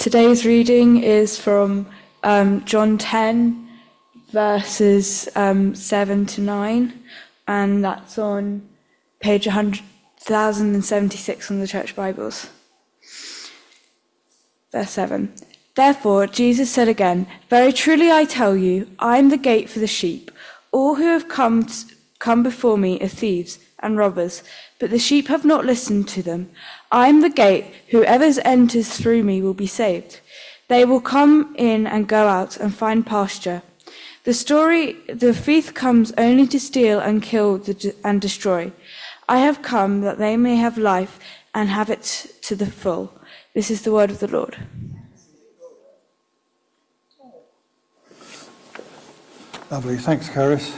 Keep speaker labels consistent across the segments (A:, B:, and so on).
A: Today's reading is from John 10, verses 7 to 9, and that's on page 1076 on the Church Bibles. Verse 7. Therefore Jesus said again, "Very truly I tell you, I am the gate for the sheep. All who have come before me are thieves and robbers, but the sheep have not listened to them. I am the gate. Whoever enters through me will be saved. They will come in and go out and find pasture. The thief comes only to steal and kill and destroy. I have come that they may have life and have it to the full." This is the word of the Lord.
B: Lovely, thanks, Caris.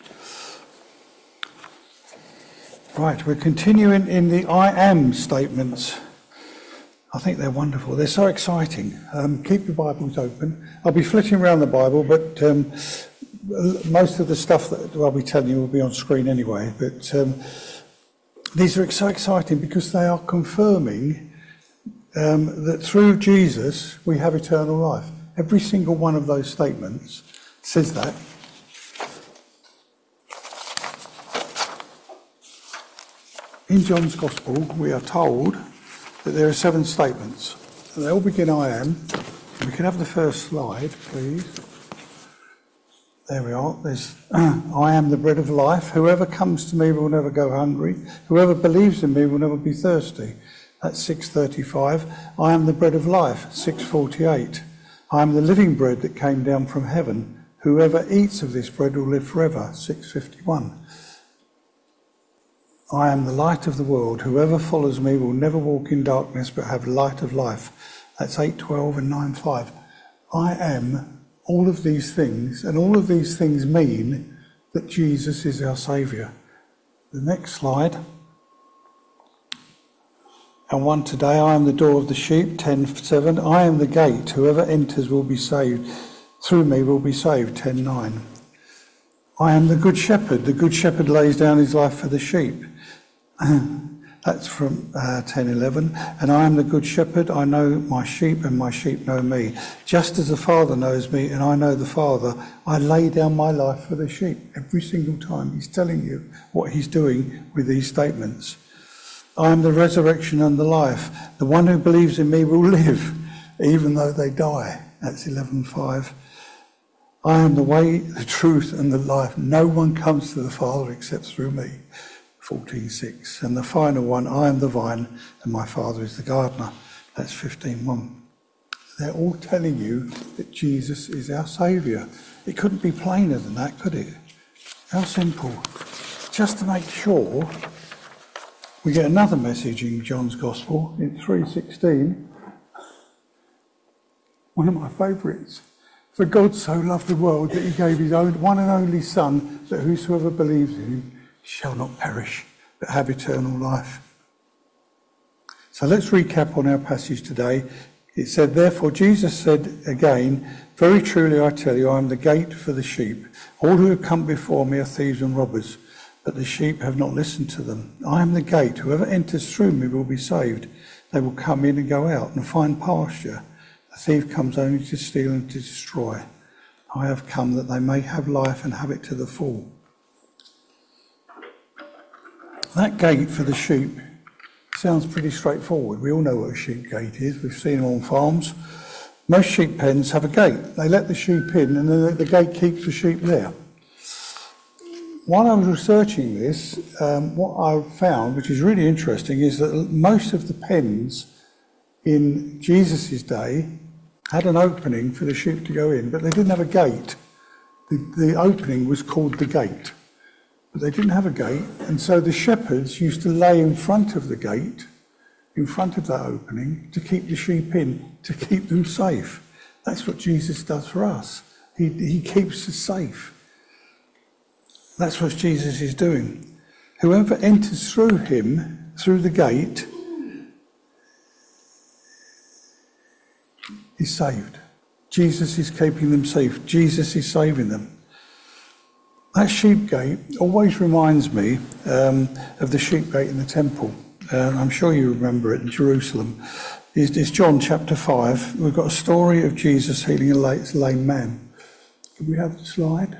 B: Right, we're continuing in the I am statements. I think they're wonderful. They're so exciting. Keep your Bibles open. I'll be flitting around the Bible, but most of the stuff that I'll be telling you will be on screen anyway. But these are so exciting because they are confirming that through Jesus we have eternal life. Every single one of those statements says that. In John's Gospel, we are told that there are 7 statements. And they all begin I am. We can have the first slide, please. There we are. There's I am the bread of life. Whoever comes to me will never go hungry. Whoever believes in me will never be thirsty. That's 6:35. I am the bread of life, 6:48. I am the living bread that came down from heaven. Whoever eats of this bread will live forever, 6:51. I am the light of the world. Whoever follows me will never walk in darkness but have light of life. That's 8:12 and 9:5. I am all of these things, and all of these things mean that Jesus is our Saviour. The next slide. And one today, I am the door of the sheep, 10:7. I am the gate. Whoever enters will be saved. Through me will be saved, 10:9. I am the good shepherd. The good shepherd lays down his life for the sheep. That's from 10:11. And I am the good shepherd. I know my sheep and my sheep know me. Just as the Father knows me and I know the Father, I lay down my life for the sheep. Every single time he's telling you what he's doing with these statements. I am the resurrection and the life. The one who believes in me will live even though they die. That's 11:5. I am the way, the truth and the life. No one comes to the Father except through me. 14:6. And the final one, I am the vine and my Father is the gardener. That's 15:1. They're all telling you that Jesus is our Saviour. It couldn't be plainer than that, could it? How simple. Just to make sure, we get another message in John's Gospel in 3:16. One of my favourites. For God so loved the world that he gave his own one and only Son, that whosoever believes in him shall not perish, but have eternal life. So let's recap on our passage today. It said, therefore Jesus said again, very truly I tell you, I am the gate for the sheep. All who have come before me are thieves and robbers, but the sheep have not listened to them. I am the gate. Whoever enters through me will be saved. They will come in and go out and find pasture. The thief comes only to steal and to destroy. I have come that they may have life and have it to the full. That gate for the sheep sounds pretty straightforward. We all know what a sheep gate is. We've seen them on farms. Most sheep pens have a gate. They let the sheep in and then the gate keeps the sheep there. While I was researching this, what I found, which is really interesting, is that most of the pens in Jesus' day had an opening for the sheep to go in, but they didn't have a gate. The opening was called the gate, but they didn't have a gate, and so the shepherds used to lay in front of the gate, in front of that opening, to keep the sheep in, to keep them safe. That's what Jesus does for us. He keeps us safe. That's what Jesus is doing. Whoever enters through him, through the gate, is saved. Jesus is keeping them safe. Jesus is saving them. That sheep gate always reminds me of the sheep gate in the temple. I'm sure you remember it in Jerusalem. is John chapter 5. We've got a story of Jesus healing a lame man. Can we have the slide?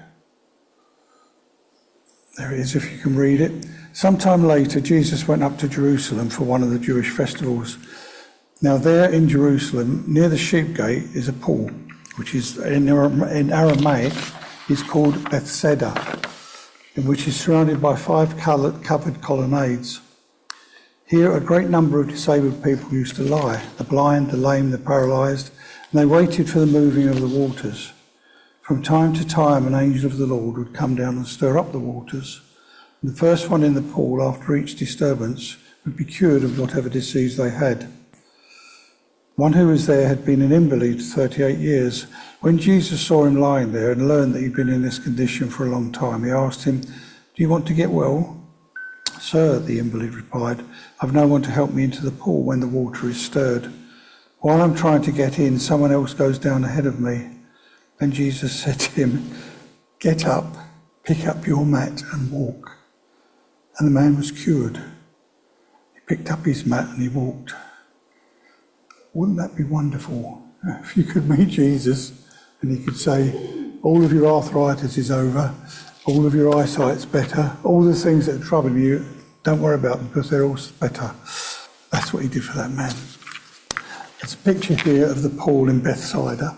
B: There it is, if you can read it. Sometime later, Jesus went up to Jerusalem for one of the Jewish festivals. Now there in Jerusalem, near the sheep gate, is a pool, which is in Aramaic is called Bethesda, in which is surrounded by 5 covered colonnades. Here a great number of disabled people used to lie, the blind, the lame, the paralysed, and they waited for the moving of the waters. From time to time an angel of the Lord would come down and stir up the waters. And the first one in the pool, after each disturbance, would be cured of whatever disease they had. One who was there had been an invalid 38 years. When Jesus saw him lying there and learned that he'd been in this condition for a long time, he asked him, "Do you want to get well?" "Sir," the invalid replied, "I've no one to help me into the pool when the water is stirred. While I'm trying to get in, someone else goes down ahead of me." Then Jesus said to him, "Get up, pick up your mat and walk." And the man was cured. He picked up his mat and he walked. Wouldn't that be wonderful if you could meet Jesus and he could say, all of your arthritis is over, all of your eyesight's better, all the things that are troubling you, don't worry about them because they're all better. That's what he did for that man. There's a picture here of the pool in Bethsaida.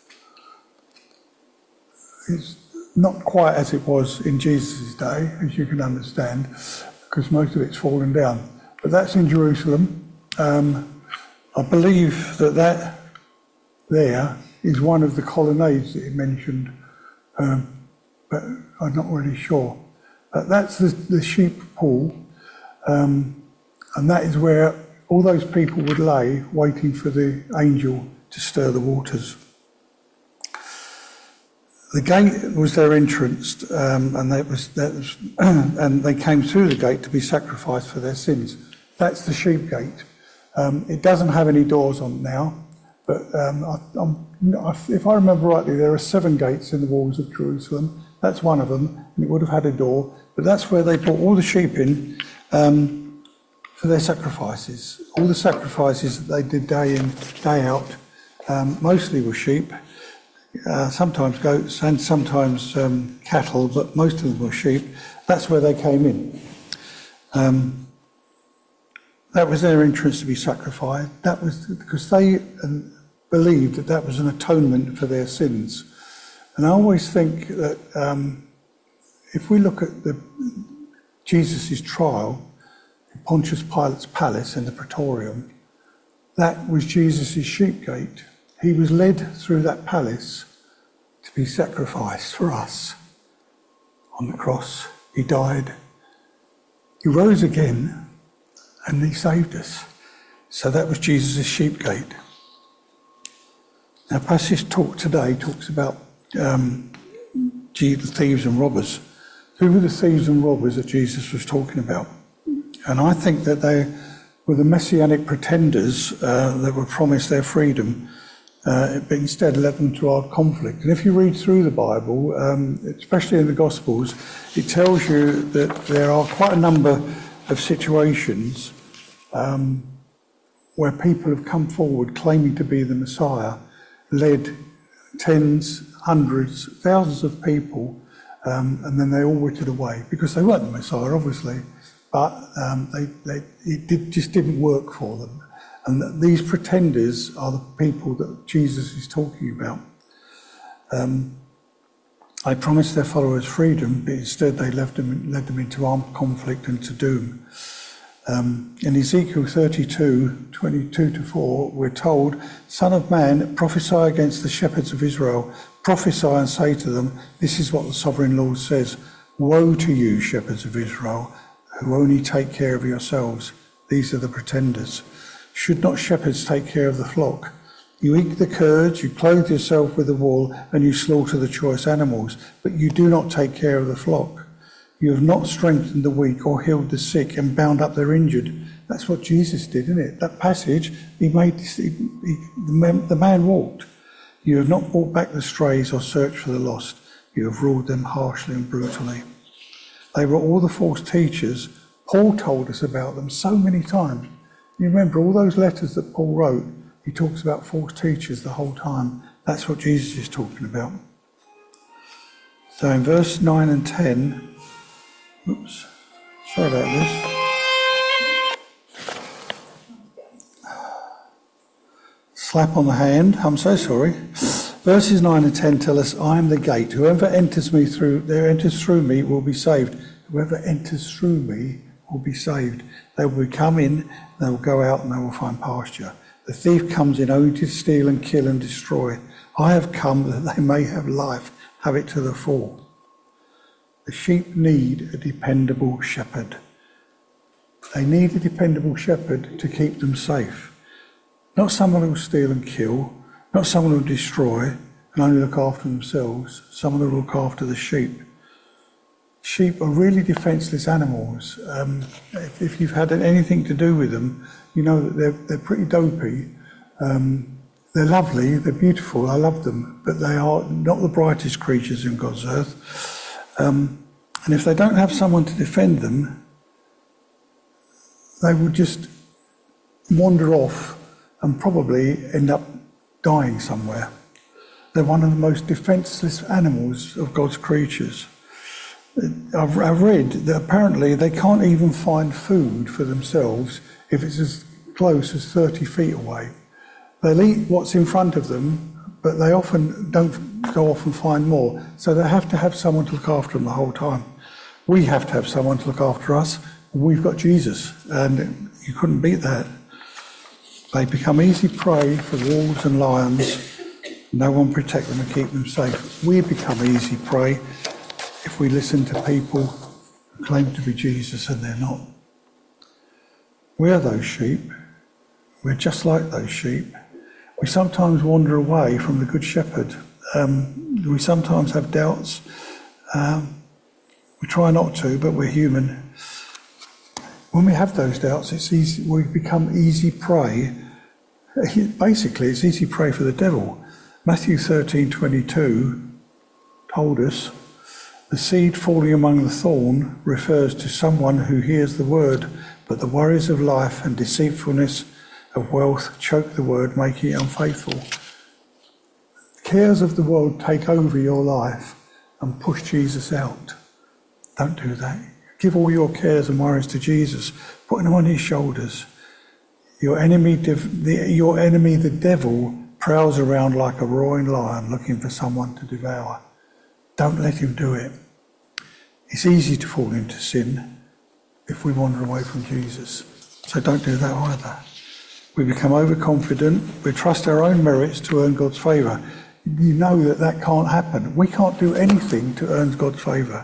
B: It's not quite as it was in Jesus' day, as you can understand, because most of it's fallen down. But that's in Jerusalem. I believe that there is one of the colonnades that he mentioned, but I'm not really sure. But that's the sheep pool, and that is where all those people would lay, waiting for the angel to stir the waters. The gate was their entrance, and and they came through the gate to be sacrificed for their sins. That's the sheep gate. It doesn't have any doors on it now, but if I remember rightly, there are 7 gates in the walls of Jerusalem. That's one of them, and it would have had a door. But that's where they brought all the sheep in for their sacrifices. All the sacrifices that they did day in, day out, mostly were sheep. Sometimes goats and sometimes cattle, but most of them were sheep. That's where they came in. That was their entrance to be sacrificed. That was because they believed that that was an atonement for their sins. And I always think that if we look at Jesus' trial in Pontius Pilate's palace in the Praetorium, that was Jesus' sheep gate. He was led through that palace to be sacrificed for us on the cross. He died. He rose again and he saved us. So that was Jesus' sheep gate. Now, passage talk today talks about thieves and robbers. Who were the thieves and robbers that Jesus was talking about? And I think that they were the messianic pretenders that were promised their freedom, but instead led them to our conflict. And if you read through the Bible, especially in the Gospels, it tells you that there are quite a number of situations where people have come forward claiming to be the Messiah, led tens, hundreds, thousands of people, and then they all withered away because they weren't the Messiah, obviously, but just didn't work for them. And these pretenders are the people that Jesus is talking about. They promised their followers freedom, but instead they led them into armed conflict and to doom. In Ezekiel 32:22-4, we're told, "Son of man, prophesy against the shepherds of Israel. Prophesy and say to them, this is what the sovereign Lord says. Woe to you, shepherds of Israel, who only take care of yourselves. These are the pretenders. Should not shepherds take care of the flock? You eat the curds, you clothe yourself with the wool, and you slaughter the choice animals, but you do not take care of the flock. You have not strengthened the weak or healed the sick and bound up their injured." That's what Jesus did, isn't it? That passage, the man walked. "You have not brought back the strays or searched for the lost. You have ruled them harshly and brutally." They were all the false teachers. Paul told us about them so many times. You remember all those letters that Paul wrote, he talks about false teachers the whole time. That's what Jesus is talking about. So in verse 9 and 10, oops, sorry about this. Slap on the hand, I'm so sorry. Verses 9 and 10 tell us, I am the gate. Whoever enters through me will be saved. Whoever enters through me will be saved. They will come in, they will go out, and they will find pasture. The thief comes in only to steal and kill and destroy. I have come that they may have life, have it to the full. The sheep need a dependable shepherd. They need a dependable shepherd to keep them safe. Not someone who will steal and kill, not someone who will destroy and only look after themselves, someone who will look after the sheep. Sheep are really defenceless animals. If you've had anything to do with them, you know that they're pretty dopey. They're lovely, they're beautiful, I love them, but they are not the brightest creatures in God's earth. And if they don't have someone to defend them, they will just wander off and probably end up dying somewhere. They're one of the most defenceless animals of God's creatures. I've read that apparently they can't even find food for themselves if it's as close as 30 feet away. They'll eat what's in front of them, but they often don't go off and find more. So they have to have someone to look after them the whole time. We have to have someone to look after us. We've got Jesus, and you couldn't beat that. They become easy prey for wolves and lions. No one protect them and keep them safe. We become easy prey if we listen to people who claim to be Jesus and they're not. We are those sheep. We're just like those sheep. We sometimes wander away from the Good Shepherd. We sometimes have doubts. We try not to, but we're human. When we have those doubts, it's easy. We become easy prey. Basically, it's easy prey for the devil. Matthew 13:22 told us, the seed falling among the thorn refers to someone who hears the word, but the worries of life and deceitfulness of wealth choke the word, making it unfaithful. The cares of the world take over your life and push Jesus out. Don't do that. Give all your cares and worries to Jesus, putting them on his shoulders. Your enemy, the devil, prowls around like a roaring lion looking for someone to devour. Don't let him do it. It's easy to fall into sin if we wander away from Jesus. So don't do that either. We become overconfident. We trust our own merits to earn God's favour. You know that can't happen. We can't do anything to earn God's favour.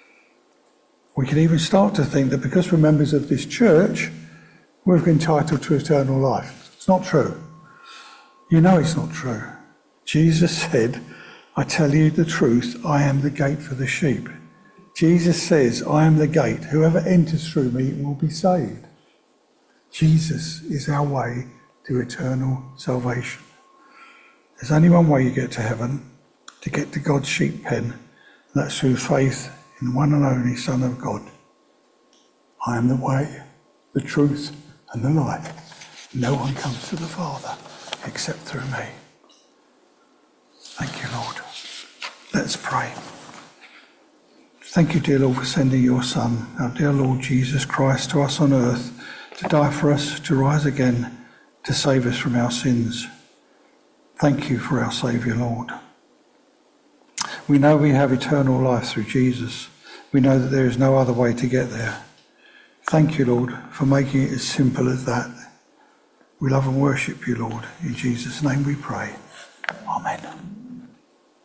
B: We can even start to think that because we're members of this church, we're entitled to eternal life. It's not true. You know it's not true. Jesus said, I tell you the truth, I am the gate for the sheep. Jesus says, I am the gate. Whoever enters through me will be saved. Jesus is our way to eternal salvation. There's only one way you get to heaven, to get to God's sheep pen, and that's through faith in the one and only Son of God. I am the way, the truth, and the life. No one comes to the Father except through me. Thank you, Lord. Let's pray. Thank you, dear Lord, for sending your Son, our dear Lord Jesus Christ, to us on earth, to die for us, to rise again, to save us from our sins. Thank you for our Saviour, Lord. We know we have eternal life through Jesus. We know that there is no other way to get there. Thank you, Lord, for making it as simple as that. We love and worship you, Lord. In Jesus' name we pray. Amen.